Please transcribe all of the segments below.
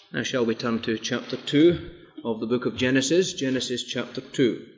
Now shall we turn to chapter 2 of the book of Genesis, Genesis chapter 2.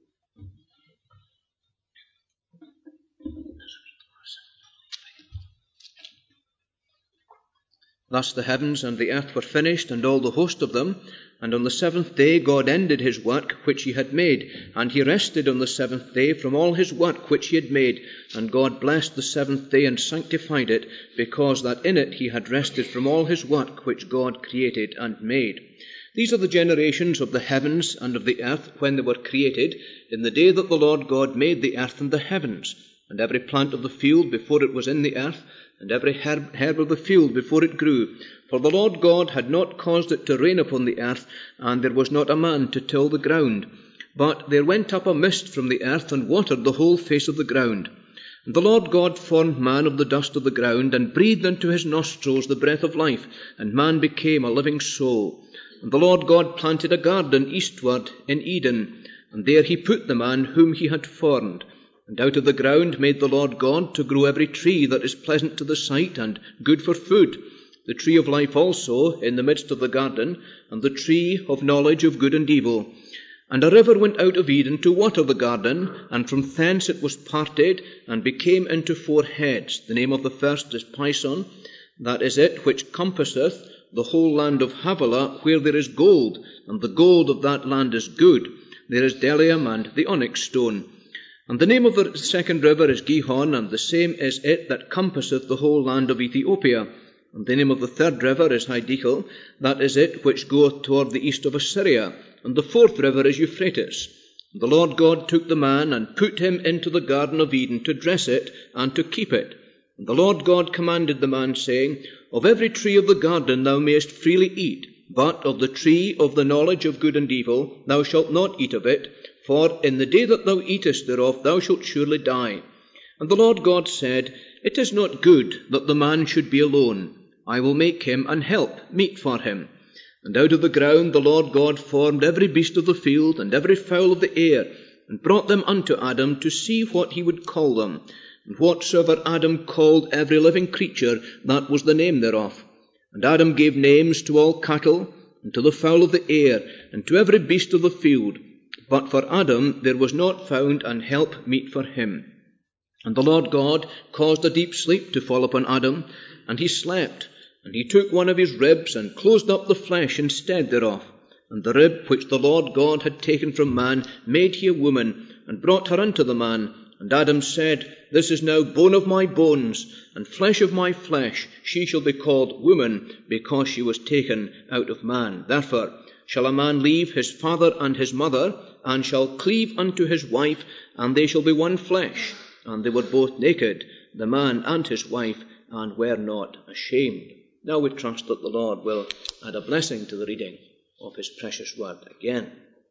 Thus the heavens and the earth were finished, and all the host of them. And on the seventh day God ended his work which he had made, and he rested on the seventh day from all his work which he had made. And God blessed the seventh day and sanctified it, because that in it he had rested from all his work which God created and made. These are the generations of the heavens and of the earth when they were created, in the day that the Lord God made the earth and the heavens, and every plant of the field before it was in the earth, and every herb of the field before it grew. For the Lord God had not caused it to rain upon the earth, and there was not a man to till the ground. But there went up a mist from the earth, and watered the whole face of the ground. And the Lord God formed man of the dust of the ground, and breathed into his nostrils the breath of life, and man became a living soul. And the Lord God planted a garden eastward in Eden, and there he put the man whom he had formed. And out of the ground made the Lord God to grow every tree that is pleasant to the sight and good for food, the tree of life also in the midst of the garden, and the tree of knowledge of good and evil. And a river went out of Eden to water the garden, and from thence it was parted, and became into 4 heads. The name of the first is Pison, that is it which compasseth the whole land of Havilah, where there is gold, and the gold of that land is good. There is bdellium and the onyx stone. And the name of the second river is Gihon, and the same is it that compasseth the whole land of Ethiopia. And the name of the third river is Hiddekel, that is it which goeth toward the east of Assyria. And the fourth river is Euphrates. And the Lord God took the man, and put him into the garden of Eden to dress it, and to keep it. And the Lord God commanded the man, saying, Of every tree of the garden thou mayest freely eat, but of the tree of the knowledge of good and evil thou shalt not eat of it, for in the day that thou eatest thereof thou shalt surely die. And the Lord God said, It is not good that the man should be alone. I will make him an help meet for him. And out of the ground the Lord God formed every beast of the field, and every fowl of the air, and brought them unto Adam to see what he would call them. And whatsoever Adam called every living creature, that was the name thereof. And Adam gave names to all cattle, and to the fowl of the air, and to every beast of the field. But for Adam there was not found an help meet for him. And the Lord God caused a deep sleep to fall upon Adam, and he slept. And he took one of his ribs, and closed up the flesh instead thereof. And the rib which the Lord God had taken from man made he a woman, and brought her unto the man. And Adam said, This is now bone of my bones, and flesh of my flesh. She shall be called woman, because she was taken out of man. Therefore shall a man leave his father and his mother, and shall cleave unto his wife, and they shall be one flesh. And they were both naked, the man and his wife, and were not ashamed. Now we trust that the Lord will add a blessing to the reading of his precious word again.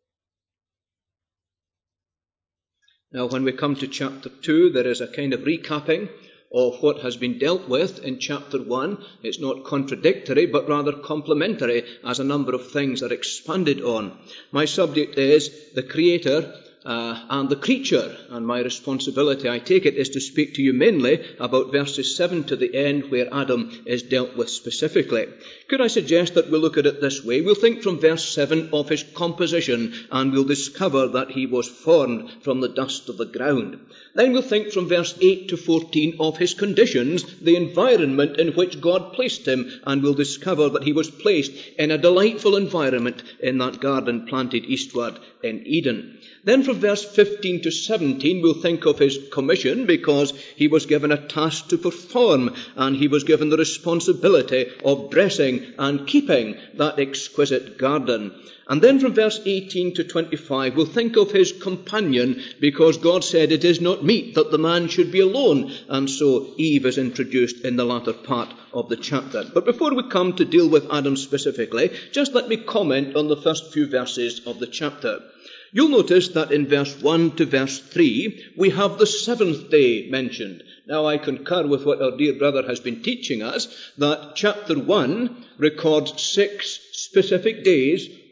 Now when we come to chapter 2, there is a kind of recapping of what has been dealt with in chapter 1. It's not contradictory, but rather complementary, as a number of things are expanded on. My subject is the Creator and the creature, and my responsibility, I take it, is to speak to you mainly about verses 7 to the end, where Adam is dealt with specifically. Could I suggest that we look at it this way? We'll think from verse 7 of his composition, and we'll discover that he was formed from the dust of the ground. Then we'll think from verse 8 to 14 of his conditions, the environment in which God placed him, and we'll discover that he was placed in a delightful environment in that garden planted eastward in Eden. Then from verse 15 to 17 we'll think of his commission, because he was given a task to perform, and he was given the responsibility of dressing and keeping that exquisite garden. And then from verse 18 to 25 we'll think of his companion, because God said it is not meet that the man should be alone, and so Eve is introduced in the latter part of the chapter. But before we come to deal with Adam specifically, just let me comment on the first few verses of the chapter. You'll notice that in verse 1 to verse 3, we have the seventh day mentioned. Now, I concur with what our dear brother has been teaching us, that chapter 1 records 6 specific days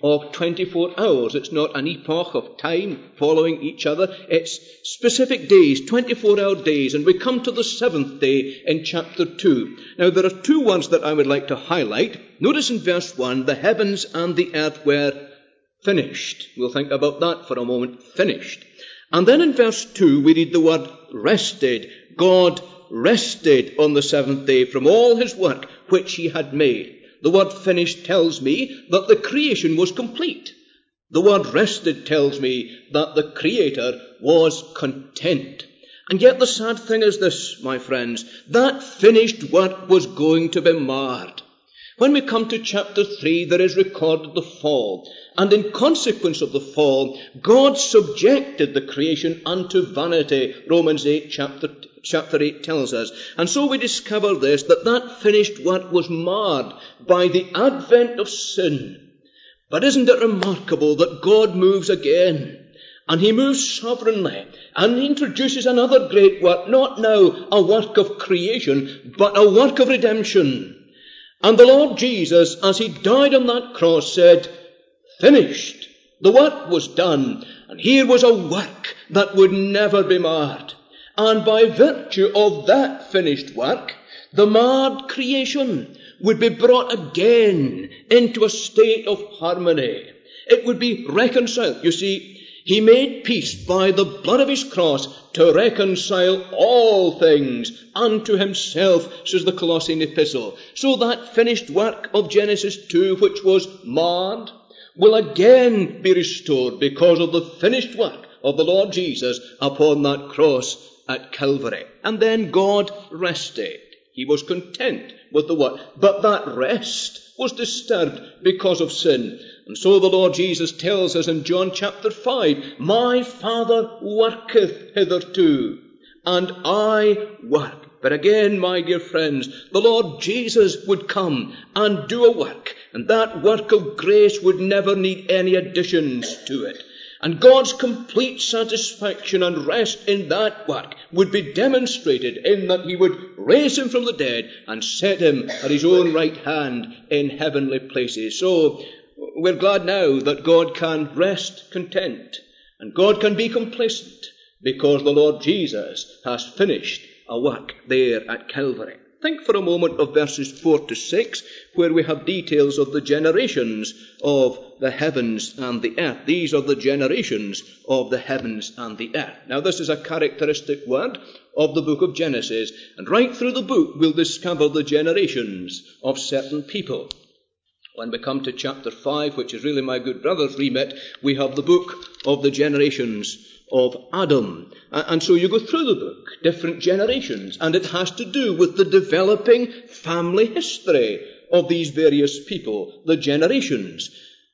of 24 hours. It's not an epoch of time following each other. It's specific days, 24-hour days. And we come to the seventh day in chapter 2. Now, there are two words that I would like to highlight. Notice in verse 1, the heavens and the earth were finished. We'll think about that for a moment. Finished. And then in verse 2, we read the word rested. God rested on the seventh day from all his work which he had made. The word finished tells me that the creation was complete. The word rested tells me that the Creator was content. And yet the sad thing is this, my friends, that finished work was going to be marred. When we come to chapter 3, there is recorded the fall. And in consequence of the fall, God subjected the creation unto vanity. Romans 8, chapter 8 tells us. And so we discover this, that finished work was marred by the advent of sin. But isn't it remarkable that God moves again? And he moves sovereignly and introduces another great work, not now a work of creation, but a work of redemption. And the Lord Jesus, as he died on that cross, said, finished. The work was done. And here was a work that would never be marred. And by virtue of that finished work, the marred creation would be brought again into a state of harmony. It would be reconciled. You see, he made peace by the blood of his cross to reconcile all things unto himself, says the Colossian epistle. So that finished work of Genesis 2, which was marred, will again be restored because of the finished work of the Lord Jesus upon that cross at Calvary. And then God rested. He was content with the work. But that rest was disturbed because of sin. And so the Lord Jesus tells us in John chapter 5, my Father worketh hitherto, and I work. But again, my dear friends, the Lord Jesus would come and do a work, and that work of grace would never need any additions to it. And God's complete satisfaction and rest in that work would be demonstrated in that he would raise him from the dead and set him at his own right hand in heavenly places. So we're glad now that God can rest content and God can be complacent because the Lord Jesus has finished a work there at Calvary. Think for a moment of verses 4 to 6, where we have details of the generations of the heavens and the earth. These are the generations of the heavens and the earth. Now, this is a characteristic word of the book of Genesis, and right through the book we'll discover the generations of certain people. When we come to chapter 5, which is really my good brother's remit, we have the book of the generations of Adam. And so you go through the book, different generations, and it has to do with the developing family history of these various people, the generations.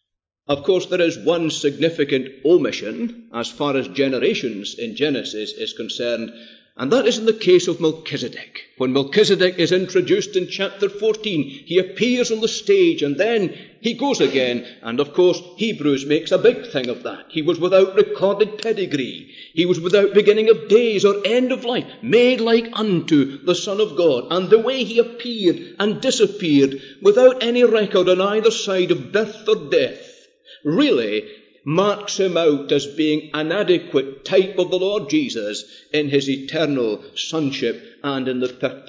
Of course, there is one significant omission as far as generations in Genesis is concerned, and that is in the case of Melchizedek. When Melchizedek is introduced in chapter 14, he appears on the stage and then he goes again. And of course, Hebrews makes a big thing of that. He was without recorded pedigree. He was without beginning of days or end of life, made like unto the Son of God. And the way he appeared and disappeared without any record on either side of birth or death really marks him out as being an adequate type of the Lord Jesus in his eternal sonship and in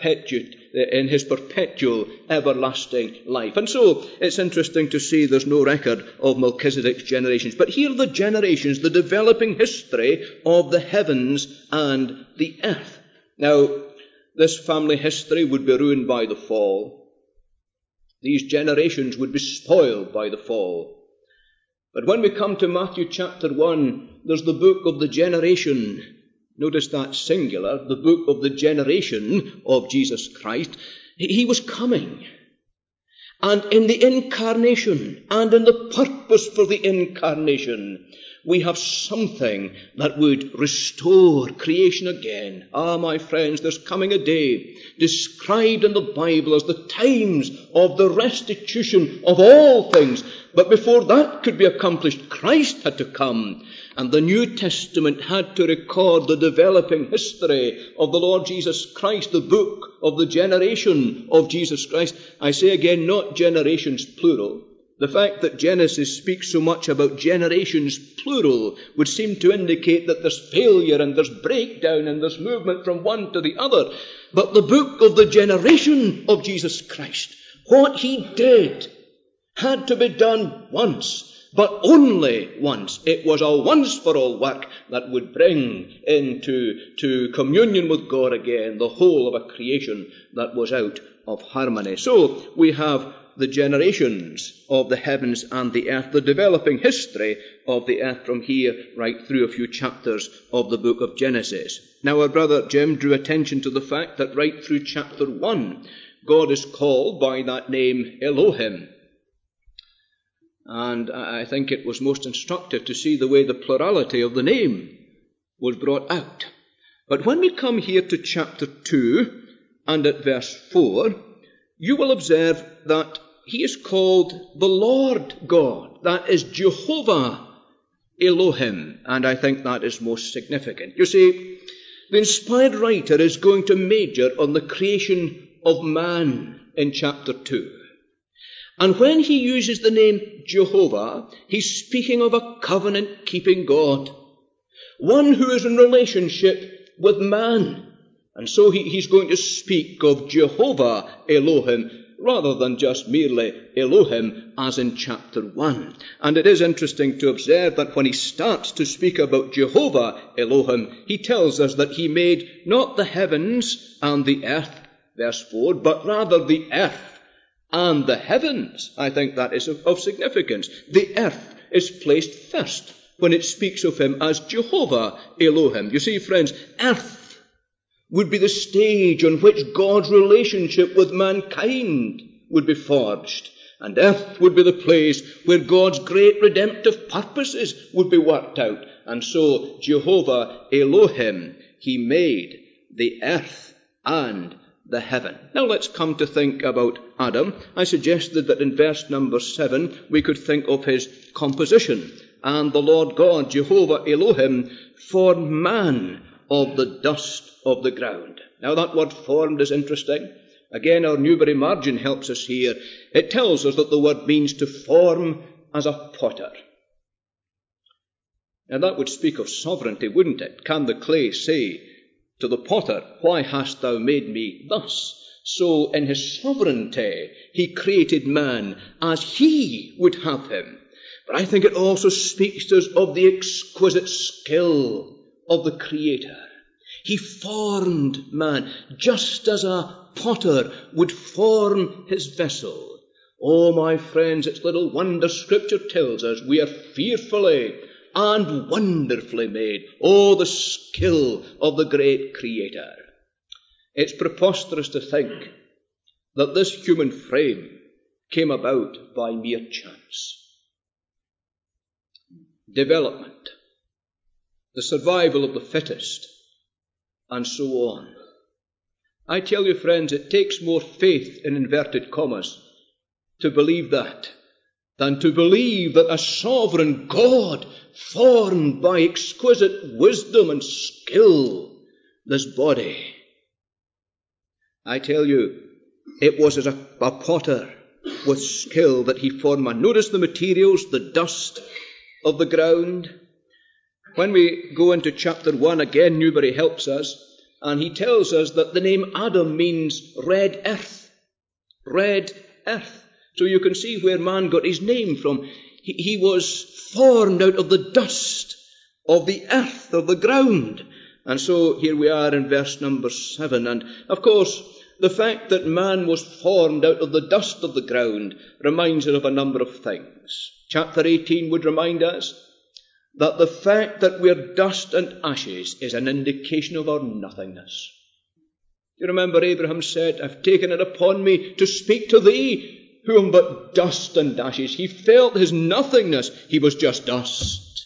his perpetual everlasting life. And so it's interesting to see there's no record of Melchizedek's generations. But here are the generations, the developing history of the heavens and the earth. Now, this family history would be ruined by the fall. These generations would be spoiled by the fall. But when we come to Matthew chapter 1, there's the book of the generation. Notice that singular, the book of the generation of Jesus Christ. He was coming. And in the incarnation and in the purpose for the incarnation, we have something that would restore creation again. Ah, my friends, there's coming a day described in the Bible as the times of the restitution of all things. But before that could be accomplished, Christ had to come. And the New Testament had to record the developing history of the Lord Jesus Christ, the book of the generation of Jesus Christ. I say again, not generations plural, The fact that Genesis speaks so much about generations, plural, would seem to indicate that there's failure and there's breakdown and there's movement from one to the other. But the book of the generation of Jesus Christ, what he did, had to be done once, but only once. It was a once-for-all work that would bring into communion with God again the whole of a creation that was out of harmony. So we have the generations of the heavens and the earth, the developing history of the earth from here right through a few chapters of the book of Genesis. Now, our brother Jim drew attention to the fact that right through chapter 1, God is called by that name Elohim. And I think it was most instructive to see the way the plurality of the name was brought out. But when we come here to chapter 2 and at verse 4, you will observe that he is called the Lord God. That is Jehovah Elohim. And I think that is most significant. You see, the inspired writer is going to major on the creation of man in chapter 2. And when he uses the name Jehovah, he's speaking of a covenant-keeping God, one who is in relationship with man. And so he's going to speak of Jehovah Elohim rather than just merely Elohim as in chapter 1. And it is interesting to observe that when he starts to speak about Jehovah Elohim, he tells us that he made not the heavens and the earth, verse 4, but rather the earth and the heavens. I think that is of significance. The earth is placed first when it speaks of him as Jehovah Elohim. You see, friends, earth would be the stage on which God's relationship with mankind would be forged. And earth would be the place where God's great redemptive purposes would be worked out. And so Jehovah Elohim, he made the earth and the heaven. Now let's come to think about Adam. I suggested that in verse number 7 we could think of his composition. And the Lord God, Jehovah Elohim, formed man of the dust of the ground. Now that word formed is interesting. Again, our Newbury margin helps us here. It tells us that the word means to form as a potter. Now that would speak of sovereignty, wouldn't it? Can the clay say to the potter, "Why hast thou made me thus?" So in his sovereignty, he created man as he would have him. But I think it also speaks to us of the exquisite skill of the Creator. He formed man just as a potter would form his vessel. Oh, my friends, it's little wonder Scripture tells us we are fearfully and wonderfully made. Oh, the skill of the great Creator. It's preposterous to think that this human frame came about by mere chance. Development, the survival of the fittest, and so on. I tell you, friends, it takes more faith, in inverted commas, to believe that than to believe that a sovereign God formed by exquisite wisdom and skill this body. I tell you, it was as a potter with skill that he formed man. Notice the materials, the dust of the ground. When we go into chapter 1, again, Newbury helps us, and he tells us that the name Adam means red earth. Red earth. So you can see where man got his name from. He was formed out of the dust of the earth, of the ground. And so here we are in verse number 7. And of course, the fact that man was formed out of the dust of the ground reminds us of a number of things. Chapter 18 would remind us that the fact that we're dust and ashes is an indication of our nothingness. You remember Abraham said, "I've taken it upon me to speak to thee, who am but dust and ashes." He felt his nothingness. He was just dust.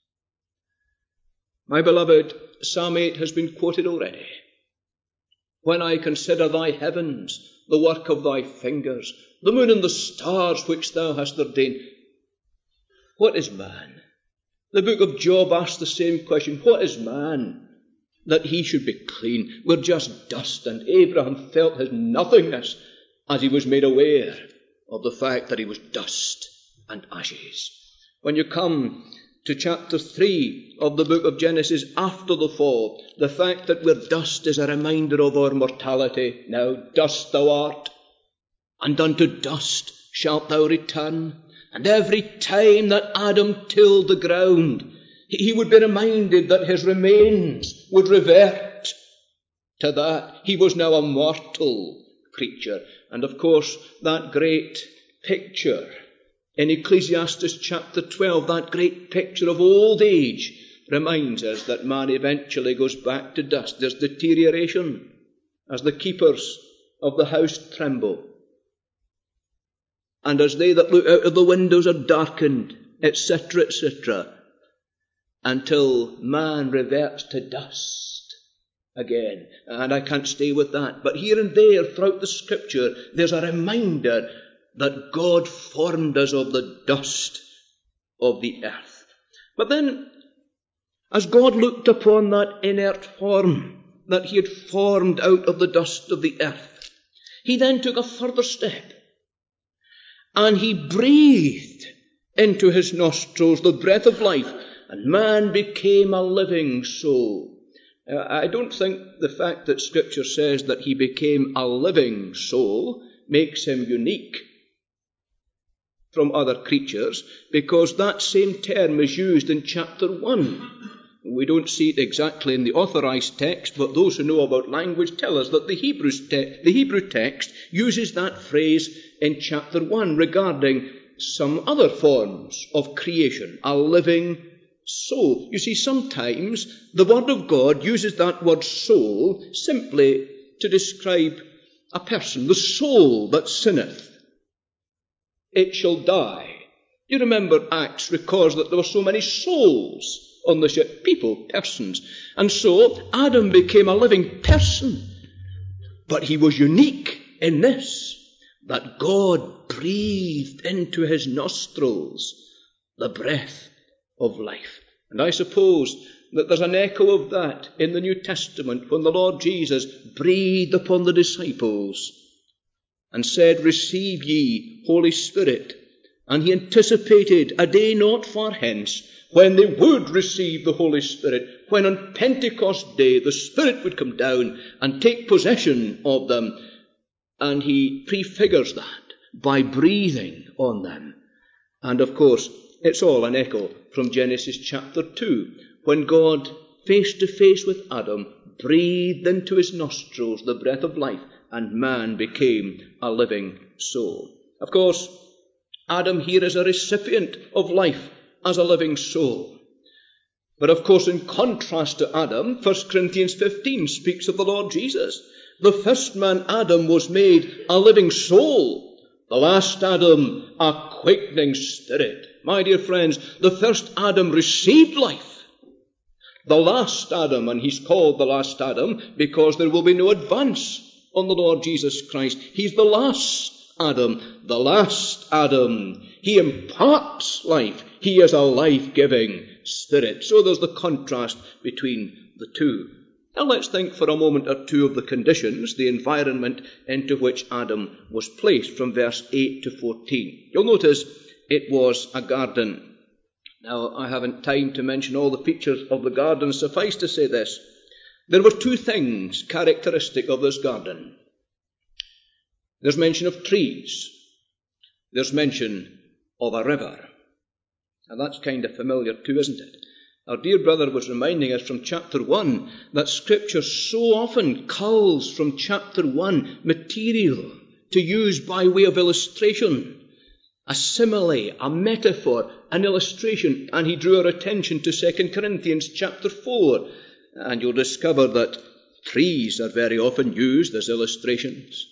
My beloved, Psalm 8 has been quoted already. "When I consider thy heavens, the work of thy fingers, the moon and the stars which thou hast ordained." What is man? The book of Job asks the same question. What is man that he should be clean? We're just dust, and Abraham felt his nothingness as he was made aware of the fact that he was dust. and ashes. When you come to chapter 3 of the book of Genesis after the fall, the fact that we're dust is a reminder of our mortality. Now dust thou art, and unto dust shalt thou return. And every time that Adam tilled the ground, he would be reminded that his remains would revert to that. He was now a mortal creature. And of course, that great picture in Ecclesiastes chapter 12, that great picture of old age, reminds us that man eventually goes back to dust. There's deterioration as the keepers of the house tremble, and as they that look out of the windows are darkened, etc., etc., until man reverts to dust again. And I can't stay with that. But here and there throughout the Scripture, there's a reminder that God formed us of the dust of the earth. But then, as God looked upon that inert form that he had formed out of the dust of the earth, he then took a further step, and he breathed into his nostrils the breath of life, and man became a living soul. I don't think the fact that Scripture says that he became a living soul makes him unique from other creatures, because that same term is used in chapter 1. We don't see it exactly in the authorized text, but those who know about language tell us that the Hebrew text uses that phrase in chapter 1 regarding some other forms of creation, a living soul. You see, sometimes the Word of God uses that word soul simply to describe a person. The soul that sinneth, it shall die. You remember Acts records that there were so many souls on the ship, people, persons. And so Adam became a living person. But he was unique in this, that God breathed into his nostrils the breath of life. And I suppose that there's an echo of that in the New Testament when the Lord Jesus breathed upon the disciples and said, "Receive ye Holy Spirit." And he anticipated a day not far hence when they would receive the Holy Spirit, when on Pentecost Day the Spirit would come down and take possession of them. And he prefigures that by breathing on them. And of course, it's all an echo from Genesis chapter 2, when God, face to face with Adam, breathed into his nostrils the breath of life, and man became a living soul. Of course, Adam here is a recipient of life as a living soul. But of course, in contrast to Adam, 1 Corinthians 15 speaks of the Lord Jesus. The first man, Adam, was made a living soul. The last Adam, a quickening spirit. My dear friends, the first Adam received life. The last Adam, and he's called the last Adam because there will be no advance on the Lord Jesus Christ. He's the last Adam. The last Adam, he imparts life. He is a life-giving spirit. So there's the contrast between the two. Now let's think for a moment or two of the conditions, the environment into which Adam was placed from verse 8 to 14. You'll notice it was a garden. Now, I haven't time to mention all the features of the garden. Suffice to say this. There were two things characteristic of this garden. There's mention of trees. There's mention of a river. And that's kind of familiar too, isn't it? Our dear brother was reminding us from chapter 1 that Scripture so often culls from chapter 1 material to use by way of illustration. A simile, a metaphor, an illustration. And he drew our attention to 2 Corinthians chapter 4. And you'll discover that trees are very often used as illustrations.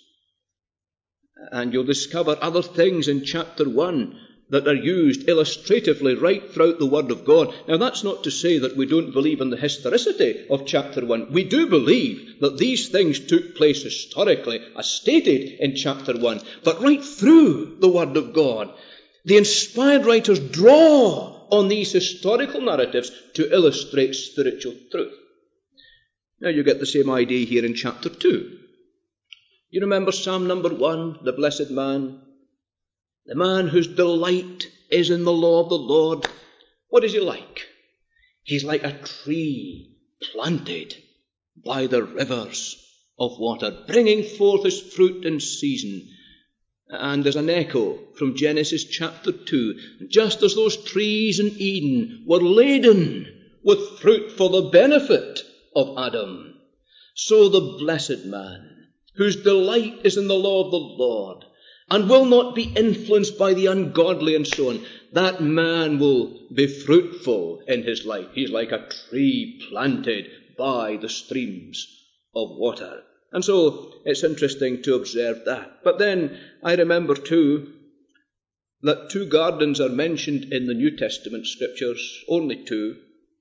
And you'll discover other things in chapter 1 that are used illustratively right throughout the Word of God. Now, that's not to say that we don't believe in the historicity of chapter 1. We do believe that these things took place historically, as stated in chapter 1. But right through the Word of God, the inspired writers draw on these historical narratives to illustrate spiritual truth. Now, you get the same idea here in chapter 2. You remember Psalm number 1, the blessed man? The man whose delight is in the law of the Lord. What is he like? He's like a tree planted by the rivers of water, bringing forth his fruit in season. And there's an echo from Genesis chapter 2. Just as those trees in Eden were laden with fruit for the benefit of Adam, so the blessed man, whose delight is in the law of the Lord, and will not be influenced by the ungodly and so on, that man will be fruitful in his life. He's like a tree planted by the streams of water. And so it's interesting to observe that. But then I remember too that 2 gardens are mentioned in the New Testament scriptures, only 2.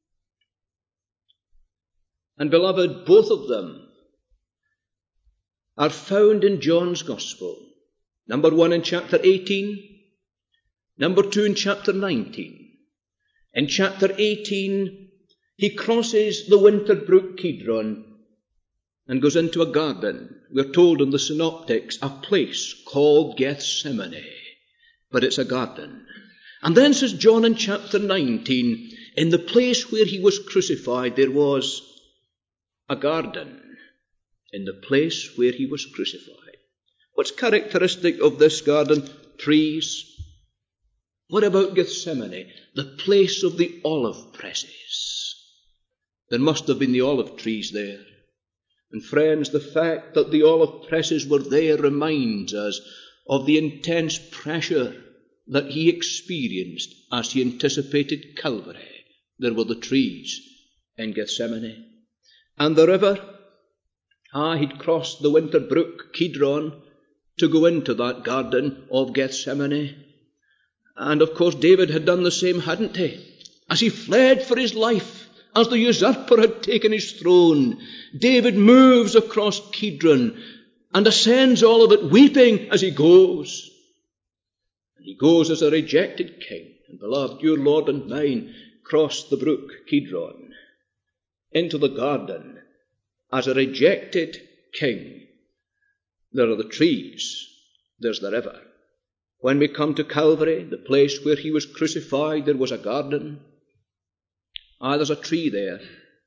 And beloved, both of them are found in John's Gospel. Number 1 in chapter 18, number 2 in chapter 19. In chapter 18, he crosses the winter brook Kidron and goes into a garden. We're told in the synoptics, a place called Gethsemane, but it's a garden. And then says John in chapter 19, in the place where he was crucified, there was a garden. In the place where he was crucified. What's characteristic of this garden? Trees. What about Gethsemane? The place of the olive presses. There must have been the olive trees there. And friends, the fact that the olive presses were there reminds us of the intense pressure that he experienced as he anticipated Calvary. There were the trees in Gethsemane. And the river, he'd crossed the winter brook Kidron to go into that garden of Gethsemane. And of course David had done the same, hadn't he? As he fled for his life, as the usurper had taken his throne, David moves across Kidron and ascends all of it, weeping as he goes. And he goes as a rejected king. And beloved, your Lord and mine crossed the brook Kidron into the garden as a rejected king. There are the trees, there's the river. When we come to Calvary, the place where he was crucified, there was a garden. There's a tree there.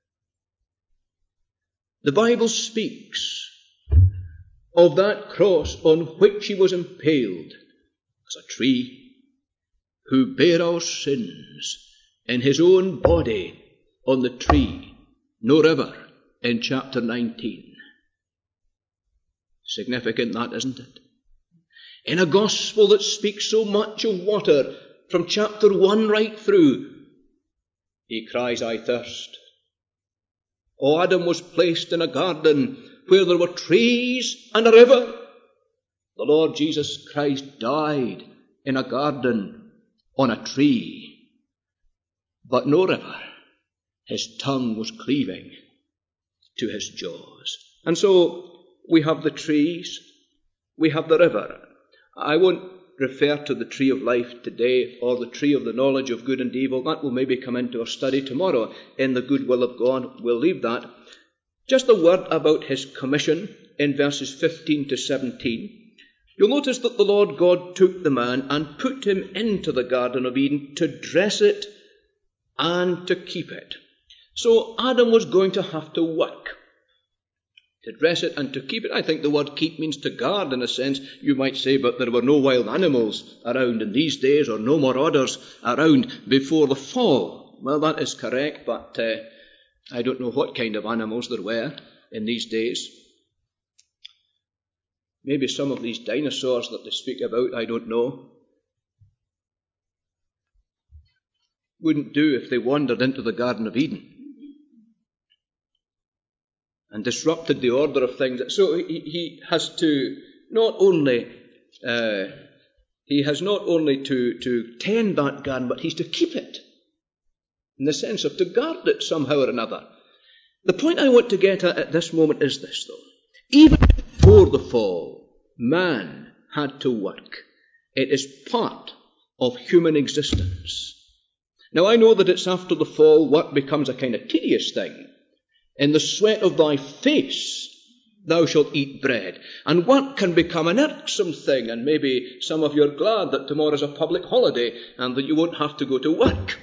The Bible speaks of that cross on which he was impaled as a tree, who bare our sins in his own body on the tree. No river in chapter 19. Significant that, isn't it? In a gospel that speaks so much of water, from chapter 1 right through, he cries, I thirst. Oh, Adam was placed in a garden where there were trees and a river. The Lord Jesus Christ died in a garden on a tree, but no river. His tongue was cleaving to his jaws. And so we have the trees, we have the river. I won't refer to the tree of life today or the tree of the knowledge of good and evil. That will maybe come into our study tomorrow in the good will of God. We'll leave that. Just a word about his commission in verses 15 to 17. You'll notice that the Lord God took the man and put him into the Garden of Eden to dress it and to keep it. So Adam was going to have to work to dress it and to keep it. I think the word keep means to guard in a sense. You might say, but there were no wild animals around in these days, or no marauders around before the fall. Well, that is correct, but I don't know what kind of animals there were in these days. Maybe some of these dinosaurs that they speak about, I don't know. Wouldn't do if they wandered into the Garden of Eden and disrupted the order of things. So he has to not only to tend that garden, but he's to keep it, in the sense of to guard it somehow or another. The point I want to get at this moment is this, though. Even before the fall, man had to work. It is part of human existence. Now, I know that it's after the fall work becomes a kind of tedious thing. In the sweat of thy face thou shalt eat bread. And work can become an irksome thing, and maybe some of you are glad that tomorrow is a public holiday and that you won't have to go to work.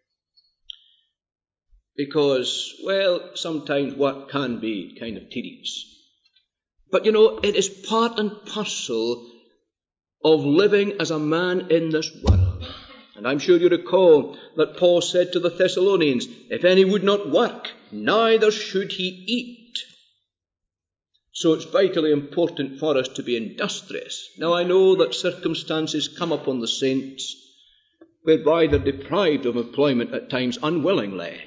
Because, well, sometimes work can be kind of tedious. But it is part and parcel of living as a man in this world. And I'm sure you recall that Paul said to the Thessalonians, if any would not work, neither should he eat. So it's vitally important for us to be industrious. Now I know that circumstances come upon the saints whereby they're deprived of employment at times unwillingly.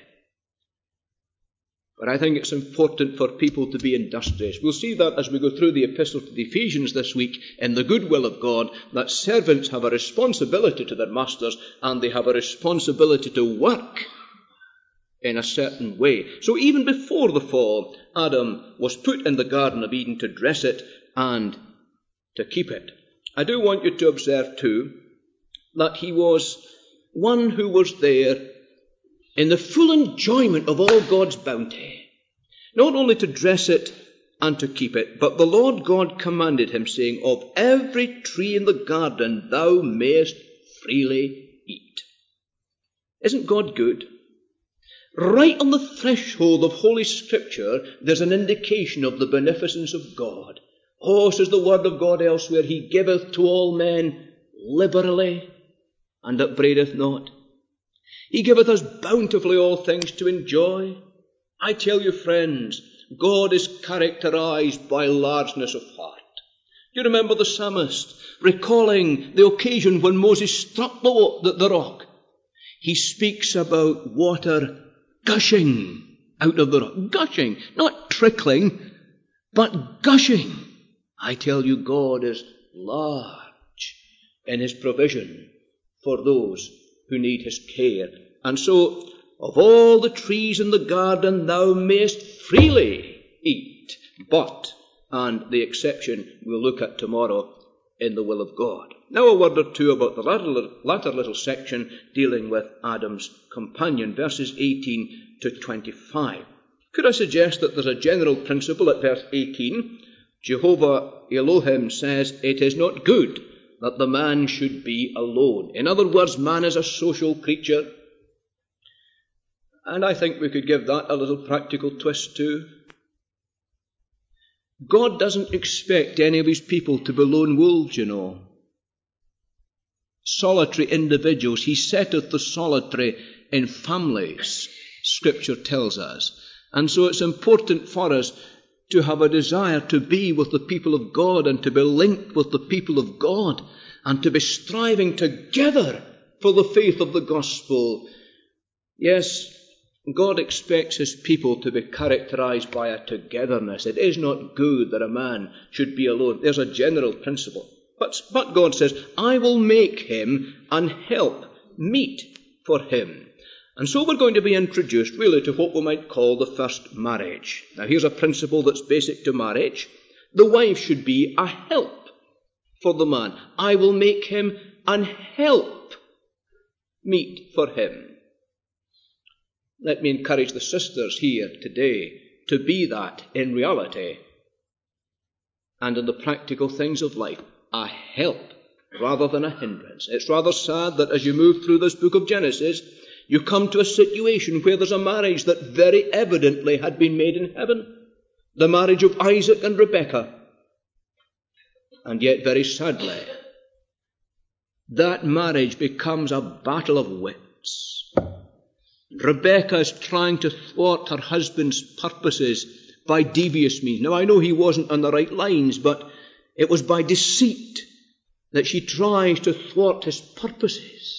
But I think it's important for people to be industrious. We'll see that as we go through the epistle to the Ephesians this week in the goodwill of God, that servants have a responsibility to their masters and they have a responsibility to work in a certain way. So even before the fall, Adam was put in the Garden of Eden to dress it and to keep it. I do want you to observe too that he was one who was there in the full enjoyment of all God's bounty, not only to dress it and to keep it, but the Lord God commanded him, saying, of every tree in the garden thou mayest freely eat. Isn't God good? Right on the threshold of Holy Scripture, there's an indication of the beneficence of God. Oh, says the word of God elsewhere, he giveth to all men liberally, and upbraideth not. He giveth us bountifully all things to enjoy. I tell you, friends, God is characterized by largeness of heart. You remember the psalmist recalling the occasion when Moses struck the rock. He speaks about water gushing out of the rock. Gushing, not trickling, but gushing. I tell you, God is large in his provision for those who need his care. And so, of all the trees in the garden thou mayest freely eat, but, and the exception we'll look at tomorrow, in the will of God. Now a word or two about the latter little section dealing with Adam's companion, verses 18 to 25. Could I suggest that there's a general principle at verse 18? Jehovah Elohim says, it is not good that the man should be alone. In other words, man is a social creature. And I think we could give that a little practical twist too. God doesn't expect any of his people to be lone wolves, Solitary individuals. He setteth the solitary in families, Scripture tells us. And so it's important for us to have a desire to be with the people of God and to be linked with the people of God and to be striving together for the faith of the gospel. Yes, God expects his people to be characterized by a togetherness. It is not good that a man should be alone. There's a general principle. But God says, I will make him an help meet for him. And so we're going to be introduced really to what we might call the first marriage. Now here's a principle that's basic to marriage. The wife should be a help for the man. I will make him an help meet for him. Let me encourage the sisters here today to be that in reality and in the practical things of life, a help rather than a hindrance. It's rather sad that as you move through this book of Genesis, you come to a situation where there's a marriage that very evidently had been made in heaven. The marriage of Isaac and Rebekah. And yet, very sadly, that marriage becomes a battle of wits. Rebekah is trying to thwart her husband's purposes by devious means. Now, I know he wasn't on the right lines, but it was by deceit that she tries to thwart his purposes.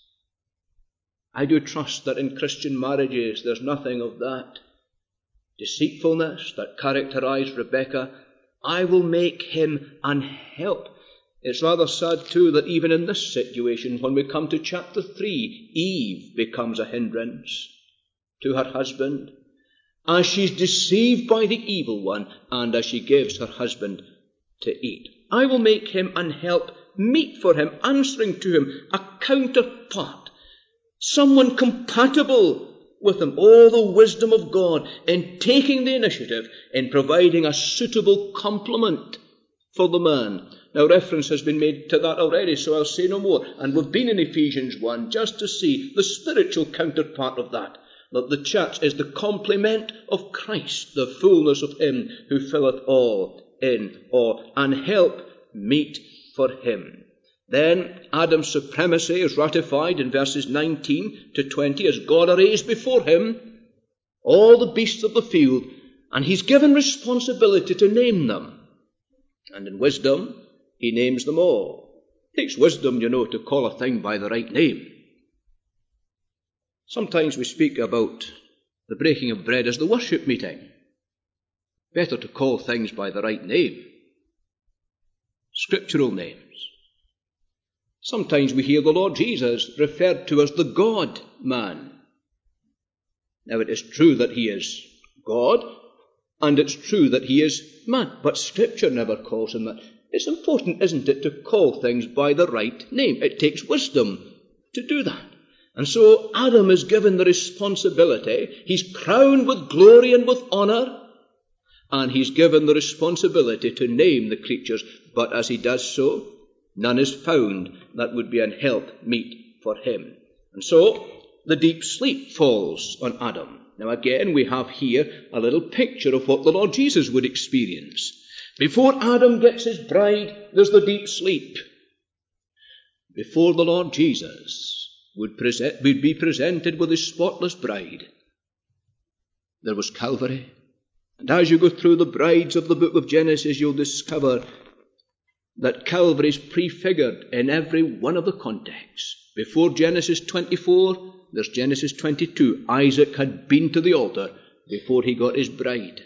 I do trust that in Christian marriages there's nothing of that deceitfulness that characterized Rebekah. I will make him an help. It's rather sad too that even in this situation, when we come to chapter 3, Eve becomes a hindrance to her husband as she's deceived by the evil one and as she gives her husband to eat. I will make him an help meet for him, answering to him, a counterpart, someone compatible with him. Oh, the wisdom of God in taking the initiative in providing a suitable complement for the man. Now, reference has been made to that already, so I'll say no more. And we've been in Ephesians 1 just to see the spiritual counterpart of that the church is the complement of Christ, the fullness of him who filleth all in all, and help meet for him. Then Adam's supremacy is ratified in verses 19 to 20 as God arrays before him all the beasts of the field, and he's given responsibility to name them. And in wisdom, he names them all. It takes wisdom, to call a thing by the right name. Sometimes we speak about the breaking of bread as the worship meeting. Better to call things by the right name. Scriptural names. Sometimes we hear the Lord Jesus referred to as the God-man. Now, it is true that he is God, and it's true that he is man, but Scripture never calls him that. It's important, isn't it, to call things by the right name. It takes wisdom to do that. And so Adam is given the responsibility. He's crowned with glory and with honour, and he's given the responsibility to name the creatures. But as he does so, none is found that would be an help meet for him. And so the deep sleep falls on Adam. Now again, we have here a little picture of what the Lord Jesus would experience. Before Adam gets his bride, there's the deep sleep. Before the Lord Jesus would be presented with his spotless bride, there was Calvary. And as you go through the brides of the book of Genesis, you'll discover that Calvary is prefigured in every one of the contexts. Before Genesis 24, there's Genesis 22. Isaac had been to the altar before he got his bride.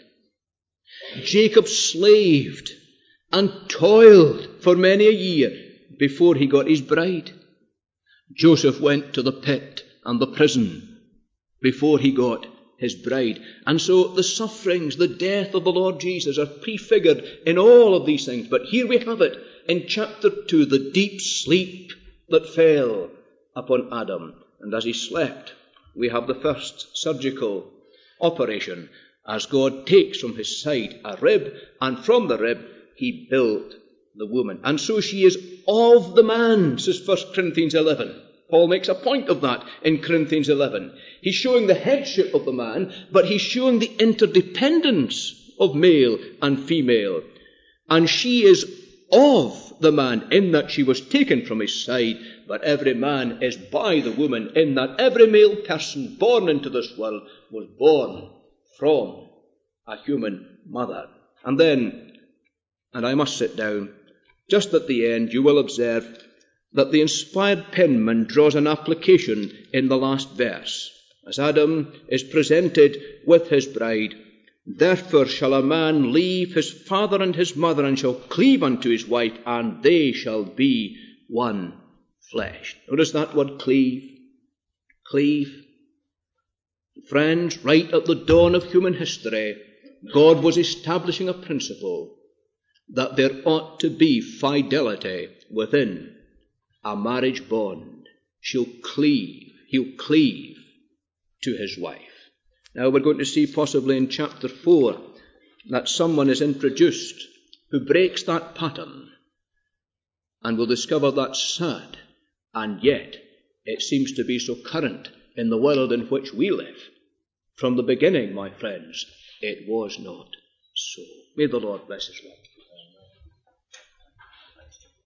Jacob slaved and toiled for many a year before he got his bride. Joseph went to the pit and the prison before he got his bride. And so the sufferings, the death of the Lord Jesus are prefigured in all of these things. But here we have it in chapter 2, the deep sleep that fell upon Adam. And as he slept, we have the first surgical operation as God takes from his side a rib, and from the rib he built the woman. And so she is of the man, says 1 Corinthians 11. Paul makes a point of that in Corinthians 11. He's showing the headship of the man, but he's showing the interdependence of male and female. And she is of the man in that she was taken from his side, but every man is by the woman in that every male person born into this world was born from a human mother. And then, and I must sit down, just at the end you will observe that the inspired penman draws an application in the last verse. As Adam is presented with his bride, therefore shall a man leave his father and his mother, and shall cleave unto his wife, and they shall be one flesh. Notice that word cleave. Cleave. Friends, right at the dawn of human history, God was establishing a principle that there ought to be fidelity within a marriage bond. He'll cleave to his wife. Now we're going to see possibly in chapter 4 that someone is introduced who breaks that pattern, and we'll discover that's sad, and yet it seems to be so current in the world in which we live. From the beginning, my friends, it was not so. May the Lord bless his word.